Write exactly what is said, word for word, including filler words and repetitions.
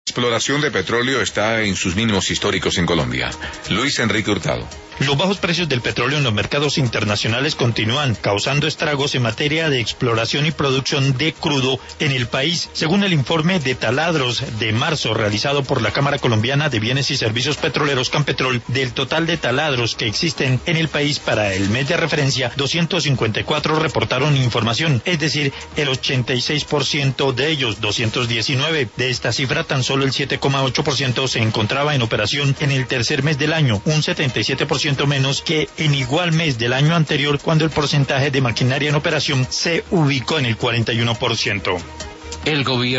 La exploración de petróleo está en sus mínimos históricos en Colombia. Luis Enrique Hurtado. Los bajos precios del petróleo en los mercados internacionales continúan causando estragos en materia de exploración y producción de crudo en el país. Según el informe de taladros de marzo realizado por la Cámara Colombiana de Bienes y Servicios Petroleros Campetrol, del total de taladros que existen en el país para el mes de referencia, doscientos cincuenta y cuatro reportaron información, es decir, el ochenta y seis por ciento de ellos, doscientos diecinueve. De esta cifra, tan solo el siete coma ocho por ciento se encontraba en operación en el tercer mes del año, un setenta y siete por ciento menos que en igual mes del año anterior, cuando el porcentaje de maquinaria en operación se ubicó en el cuarenta y uno por ciento. El gobierno